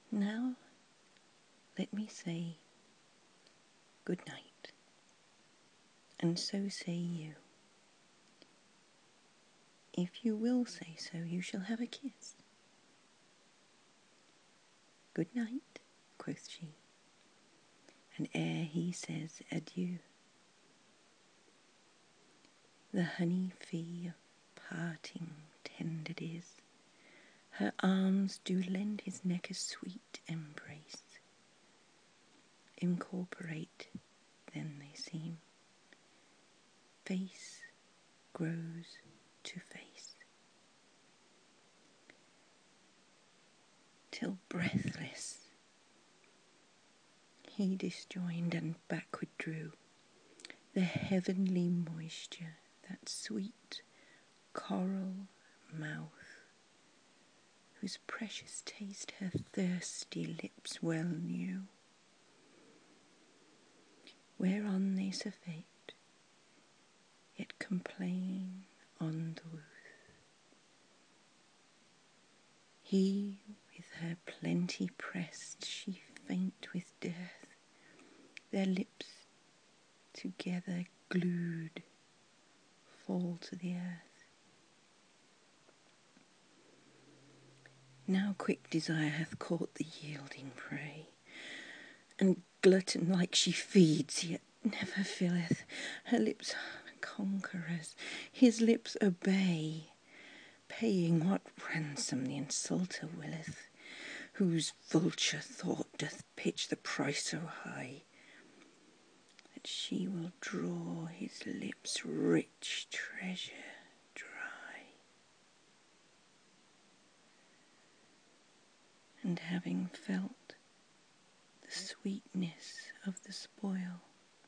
Now let me say good night, and so say you. If you will say so, you shall have a kiss. Good night, quoth she, and ere he says adieu, the honey fee of parting tended is, her arms do lend his neck a sweet embrace. Incorporate then they seem, face grows to face, till breathless he disjoined and backward drew the heavenly moisture, that sweet coral mouth, whose precious taste her thirsty lips well knew, whereon they surfeit, yet complain on the wooth. He with her plenty pressed, she faint with dearth, their lips together glued fall to the earth. Now quick desire hath caught the yielding prey, and glutton like she feeds, yet never filleth. Her lips conquerors, his lips obey, paying what ransom the insulter willeth, whose vulture thought doth pitch the price so high, that she will draw his lips' rich treasure dry. And having felt the sweetness of the spoil,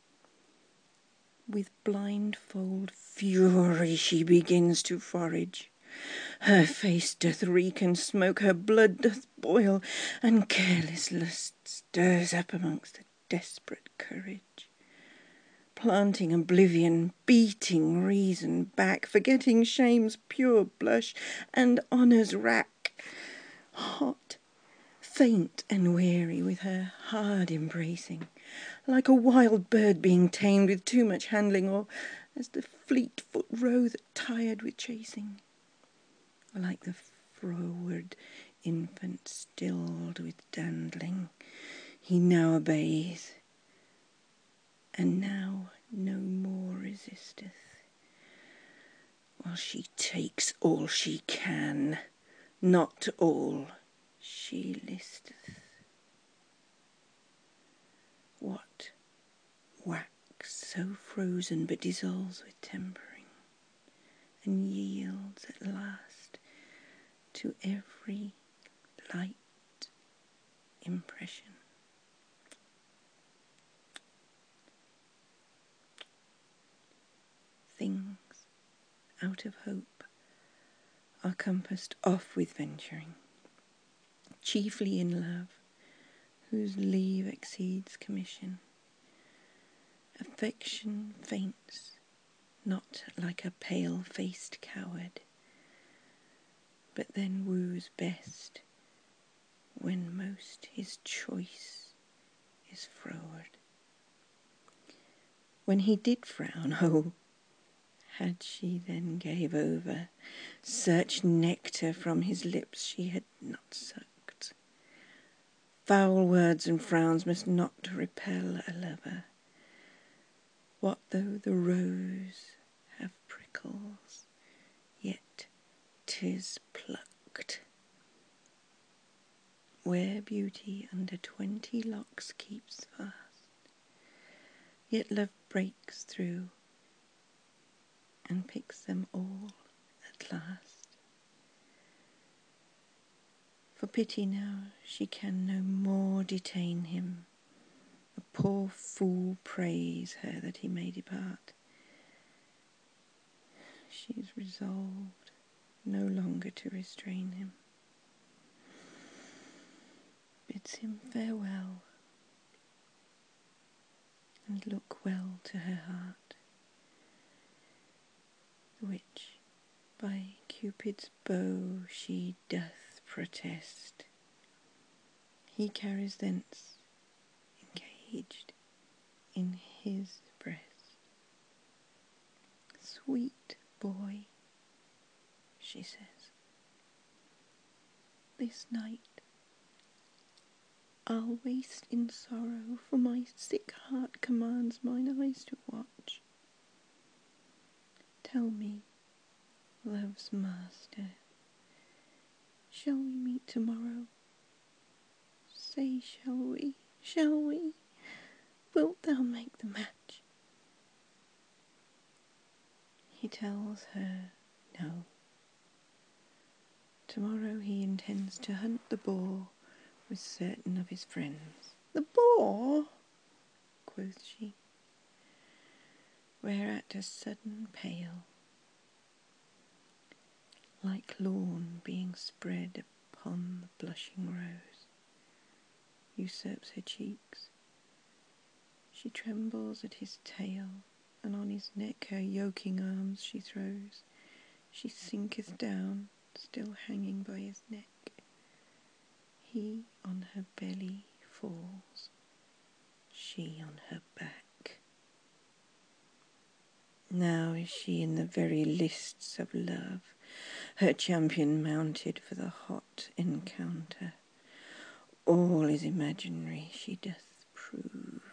with blindfold fury she begins to forage. Her face doth reek and smoke, her blood doth boil, and careless lust stirs up amongst the desperate courage, planting oblivion, beating reason back, forgetting shame's pure blush and honour's rack. Hot, faint and weary with her hard embracing, like a wild bird being tamed with too much handling, or as the fleet-foot roe that tired with chasing, or like the froward infant stilled with dandling, he now obeys, and now no more resisteth, while she takes all she can, not all she listeth. What wax so frozen but dissolves with tempering, and yields at last to every light impression? Things out of hope are compassed off with venturing, chiefly in love, whose leave exceeds commission. Affection faints not like a pale-faced coward, but then woos best when most his choice is froward. When he did frown, oh, had she then gave over, such nectar from his lips she had not sucked. Foul words and frowns must not repel a lover. What though the rose have prickles, yet 'tis plucked. Where beauty under 20 locks keeps fast, yet love breaks through and picks them all at last. For pity now she can no more detain him. The poor fool prays her that he may depart. She is resolved no longer to restrain him, bids him farewell, and look well to her heart, which by Cupid's bow she doth protest, he carries thence, encaged in his breast. Sweet boy, she says, this night I'll waste in sorrow, for my sick heart commands mine eyes to watch. Tell me, love's master, shall we meet tomorrow? Say, shall we, shall we? Wilt thou make the match? He tells her no. Tomorrow he intends to hunt the boar with certain of his friends. The boar? Quoth she, whereat a sudden pale, like lawn being spread upon the blushing rose, usurps her cheeks. She trembles at his tail, and on his neck her yoking arms she throws. She sinketh down, still hanging by his neck. He on her belly falls, she on her back. Now is she in the very lists of love, her champion mounted for the hot encounter. All is imaginary, she doth prove.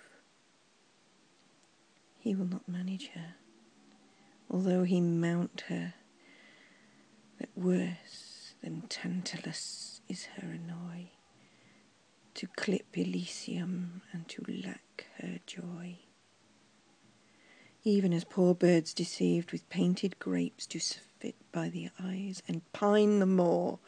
He will not manage her, although he mount her, that worse than Tantalus is her annoy, to clip Elysium and to lack her joy. Even as poor birds deceived with painted grapes do surfeit by the eyes and pine the more,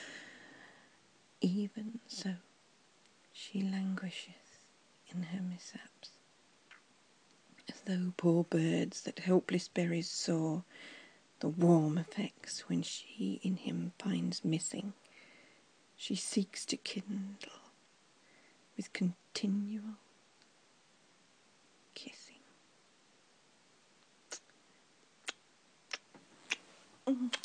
even so she languisheth in her mishaps, as though poor birds that helpless berries saw the warm effects when she in him finds missing, she seeks to kindle with continual kissing.